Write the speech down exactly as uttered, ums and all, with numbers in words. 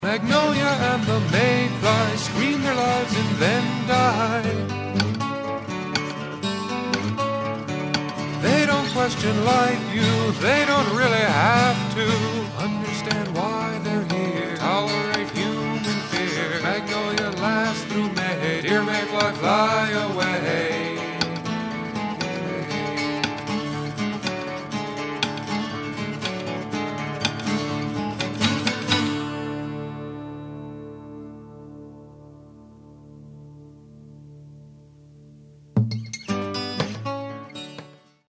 Magnolia and the mayfly scream their lives and then die. They don't question like you, they don't really have to understand why they're here, tolerate human fear. Magnolia lasts through May, dear mayfly fly away.